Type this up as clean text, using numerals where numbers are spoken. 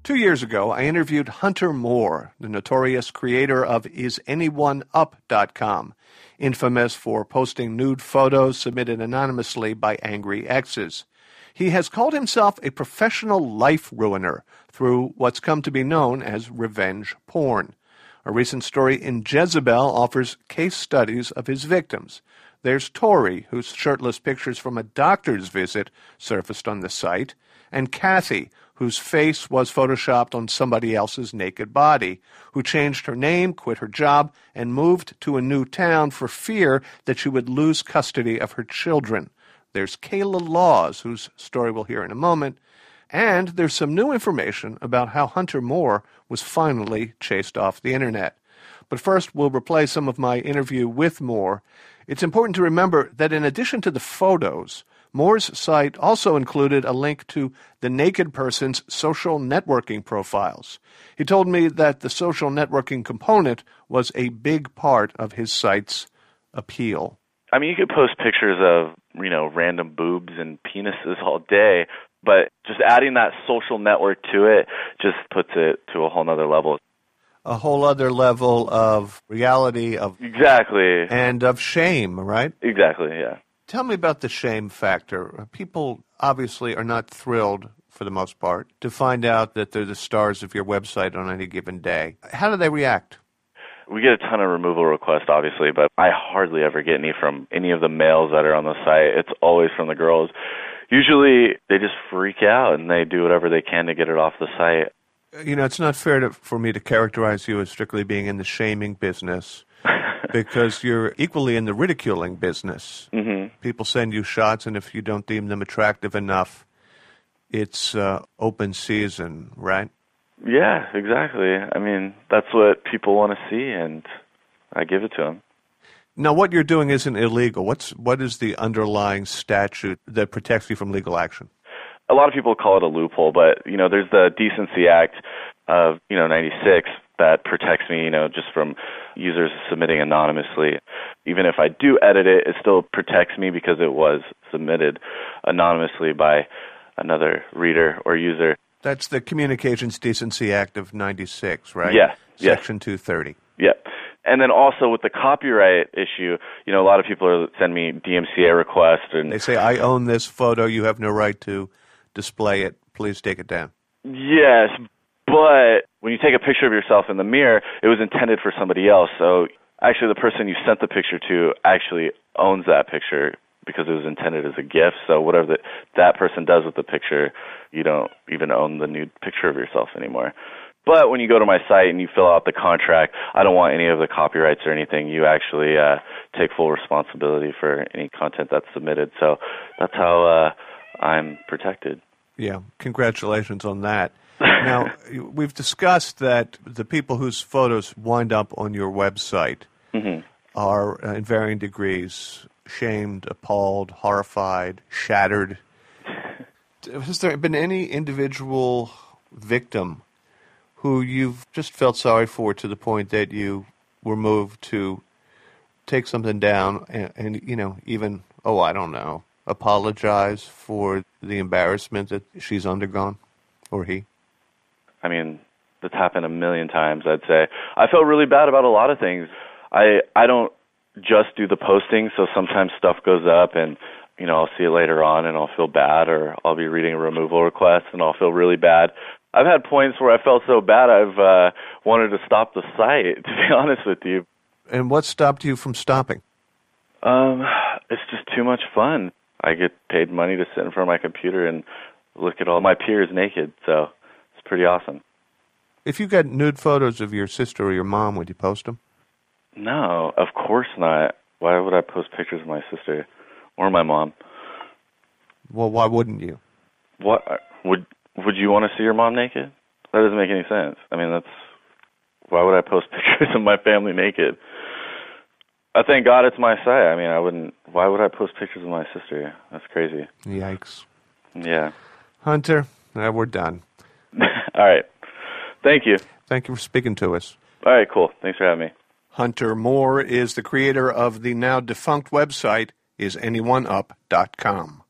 2 years ago, I interviewed Hunter Moore, the notorious creator of IsAnyoneUp.com, infamous for posting nude photos submitted anonymously by angry exes. He has called himself a professional life ruiner through what's come to be known as revenge porn. A recent story in Jezebel offers case studies of his victims. There's Tori, whose shirtless pictures from a doctor's visit surfaced on the site, and Kathy, whose face was photoshopped on somebody else's naked body, who changed her name, quit her job, and moved to a new town for fear that she would lose custody of her children. There's Kayla Laws, whose story we'll hear in a moment, and there's some new information about how Hunter Moore was finally chased off the internet. But first, we'll replay some of my interview with Moore. It's important to remember that in addition to the photos, Moore's site also included a link to the naked person's social networking profiles. He told me that the social networking component was a big part of his site's appeal. I mean, you could post pictures of, random boobs and penises all day, but just adding that social network to it just puts it to a whole other level. A whole other level of reality, of exactly, and of shame, right? Exactly, yeah. Tell me about the shame factor. People obviously are not thrilled, for the most part, to find out that they're the stars of your website on any given day. How do they react? We get a ton of removal requests, obviously, but I hardly ever get any from any of the males that are on the site. It's always from the girls. Usually they just freak out and they do whatever they can to get it off the site. It's not fair for me to characterize you as strictly being in the shaming business because you're equally in the ridiculing business. Mm-hmm. People send you shots, and if you don't deem them attractive enough, it's open season, right? Yeah, exactly. I mean, that's what people want to see, and I give it to them. Now, what you're doing isn't illegal. What is the underlying statute that protects you from legal action? A lot of people call it a loophole, but, there's the Decency Act of, 96 that protects me, just from users submitting anonymously. Even if I do edit it, it still protects me because it was submitted anonymously by another reader or user. That's the Communications Decency Act of 96, right? Yeah. Section 230. Yeah. And then also with the copyright issue, a lot of people send me DMCA requests. And they say, I own this photo. You have no right to display it. Please take it down. Yes, but when you take a picture of yourself in the mirror, it was intended for somebody else. So actually the person you sent the picture to actually owns that picture because it was intended as a gift. So whatever that person does with the picture, you don't even own the nude picture of yourself anymore. But when you go to my site and you fill out the contract, I don't want any of the copyrights or anything. You actually take full responsibility for any content that's submitted. So that's how I'm protected. Yeah, congratulations on that. Now, we've discussed that the people whose photos wind up on your website mm-hmm. are, in varying degrees, shamed, appalled, horrified, shattered. Has there been any individual victim who you've just felt sorry for to the point that you were moved to take something down and even, I don't know, apologize for the embarrassment that she's undergone, or he? I mean, that's happened a million times, I'd say. I felt really bad about a lot of things. I don't just do the posting, so sometimes stuff goes up and, I'll see it later on and I'll feel bad, or I'll be reading a removal request and I'll feel really bad. I've had points where I felt so bad I've wanted to stop the site, to be honest with you. And what stopped you from stopping? It's just too much fun. I get paid money to sit in front of my computer and look at all my peers naked, so it's pretty awesome. If you got nude photos of your sister or your mom, would you post them? No, of course not. Why would I post pictures of my sister or my mom? Well, why wouldn't you? What would you want to see your mom naked? That doesn't make any sense. I mean, why would I post pictures of my family naked? I thank God it's my site. I mean, why would I post pictures of my sister? That's crazy. Yikes. Yeah. Hunter, we're done. All right. Thank you. Thank you for speaking to us. All right, cool. Thanks for having me. Hunter Moore is the creator of the now defunct website, IsAnyoneUp.com.